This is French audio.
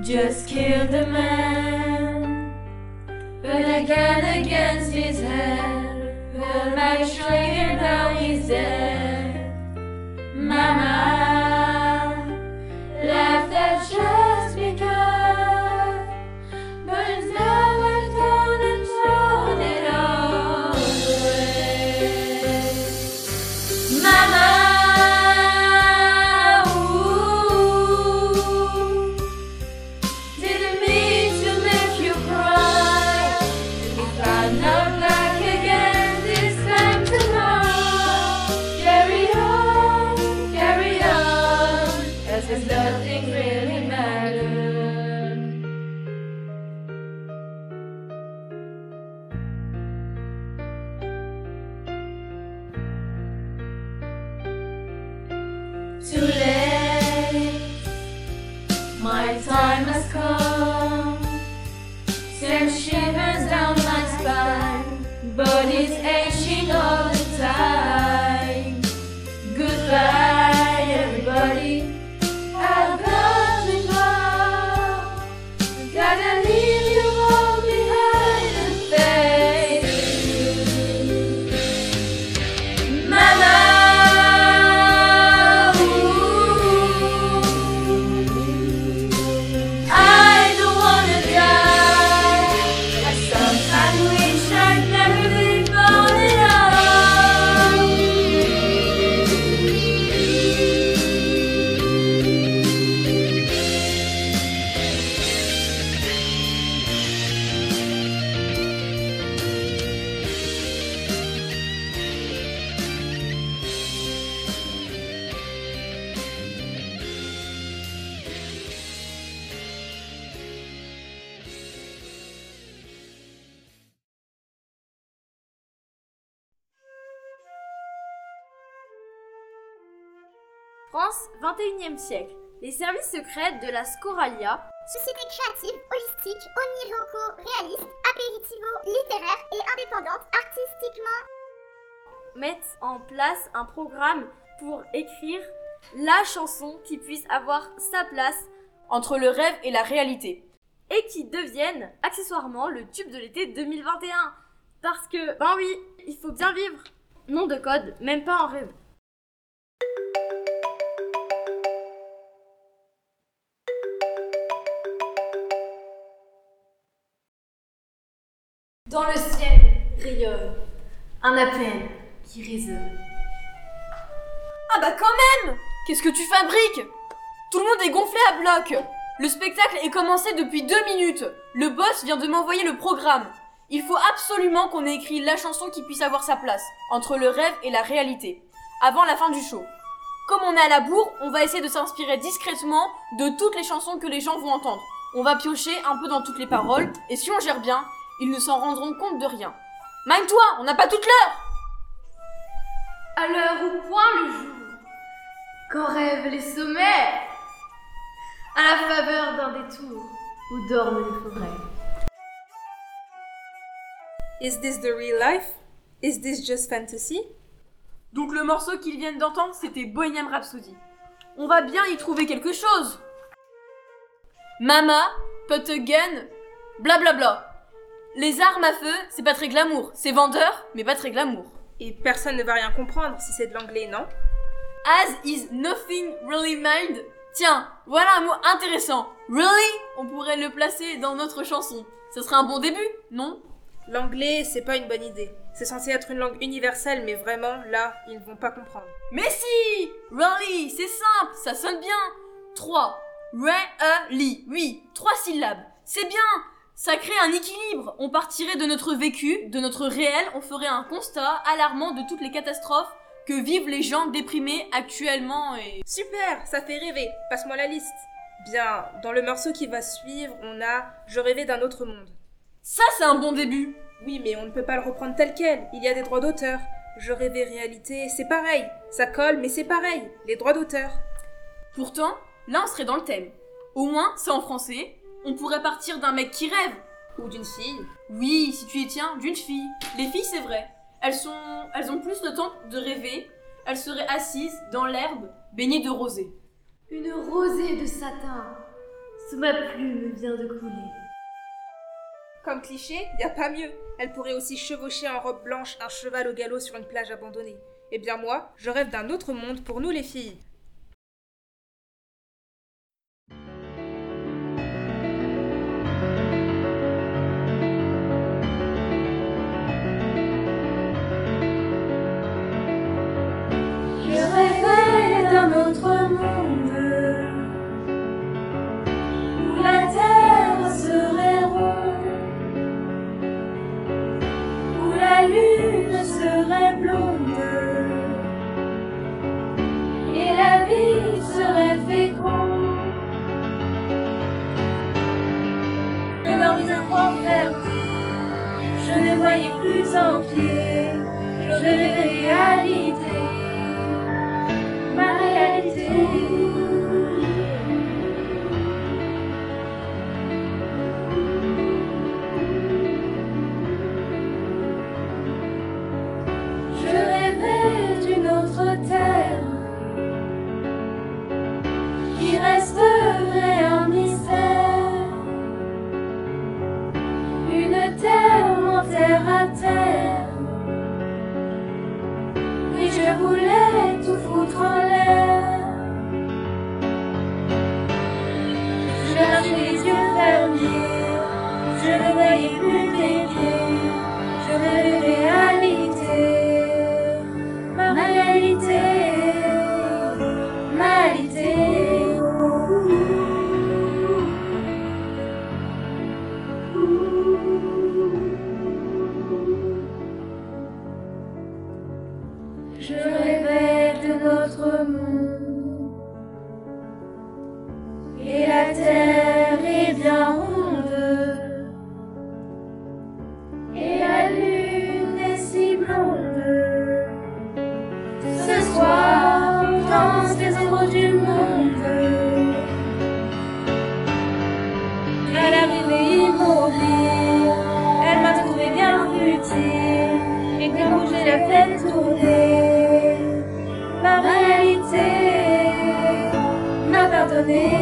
just killed a man, but again against his head, will make sure you know he's dead. Mama left us just because, but it's never gonna throw it all away. Mama, didn't mean to make you cry. If I'm not back again this time tomorrow, carry on, as if nothing really mattered. Too late, my time has come. Sends shivers down my spine, but it's aching all the time. Goodbye, everybody. I've got to go. Gotta leave you all behind and face you. Mama, I don't wanna die. I sometimes wish I'd never been born at all. France, 21e siècle. Les services secrets de la Scoralia Société créative, holistique, onirico-réaliste, apéritivo-littéraire et indépendante artistiquement. mettent en place un programme pour écrire la chanson qui puisse avoir sa place Entre le rêve et la réalité. et qui devienne accessoirement le tube de l'été 2021. Parce que, ben oui, il faut bien vivre. Nom de code, même pas en rêve. Dans le ciel rayonne un appel qui résonne. Ah bah quand même! Qu'est-ce que tu fabriques? Tout le monde est gonflé à bloc. Le spectacle est commencé depuis 2 minutes. Le boss vient de m'envoyer le programme. Il faut absolument qu'on ait écrit la chanson qui puisse avoir sa place, entre le rêve et la réalité, avant la fin du show. Comme on est à la bourre, on va essayer de s'inspirer discrètement de toutes les chansons que les gens vont entendre. On va piocher un peu dans toutes les paroles, et si on gère bien, ils ne s'en rendront compte de rien. Mine-toi, on n'a pas toute l'heure! À l'heure où pointe le jour, quand rêvent les sommets, à la faveur d'un détour où dorment les forêts. Is this the real life? Is this just fantasy? Donc le morceau qu'ils viennent d'entendre, c'était Bohemian Rhapsody. On va bien y trouver quelque chose. Mama, put a gun, blablabla. Les armes à feu, c'est pas très glamour. C'est vendeur, mais pas très glamour. Et personne ne va rien comprendre si c'est de l'anglais, non? As is nothing really mind. Tiens, voilà un mot intéressant. Really? On pourrait le placer dans notre chanson. Ça serait un bon début, non? L'anglais, c'est pas une bonne idée. C'est censé être une langue universelle, mais vraiment, là, ils ne vont pas comprendre. Mais si! Really, c'est simple, ça sonne bien. 3. Really. Oui, 3 syllabes. C'est bien. Ça crée un équilibre. On partirait de notre vécu, de notre réel, on ferait un constat alarmant de toutes les catastrophes que vivent les gens déprimés actuellement et... Super, ça fait rêver. Passe-moi la liste. Bien, dans le morceau qui va suivre, on a « Je rêvais d'un autre monde ». Ça, c'est un bon début. Oui, mais on ne peut pas le reprendre tel quel. Il y a des droits d'auteur. Je rêvais réalité, c'est pareil. Ça colle, mais c'est pareil. Les droits d'auteur. Pourtant, là, on serait dans le thème. Au moins, c'est en français. On pourrait partir d'un mec qui rêve. Ou d'une fille. Oui, si tu y tiens, d'une fille. Les filles, c'est vrai. Elles ont plus le temps de rêver. Elles seraient assises dans l'herbe, baignées de rosée. Une rosée de satin sous ma plume vient de couler. Comme cliché, y a pas mieux. Elle pourrait aussi chevaucher en robe blanche un cheval au galop sur une plage abandonnée. Eh bien moi, je rêve d'un autre monde pour nous les filles. Je rêvais d'un autre monde où la terre serait ronde, où la lune serait blonde et la vie serait féconde. Dans les enfermés, je ne voyais plus en pied, je rêvais réalité. Ma réalité. Je rêvais d'une autre terre qui resterait un mystère, une terre en terre à terre. Oui, je voulais tout foutre en l'air. Je gardais les yeux fermés, je ne voyais plus tes pieds, je rêvais réalité, ma réalité, ma réalité. Je rêvais de notre monde et la terre est bien ronde et la lune est si blonde. Ce soir, dans les ombres du monde, à l'arrivée immobile, elle m'a trouvé bien futile et que bouger la fait tourner. Ma réalité m'a pardonné.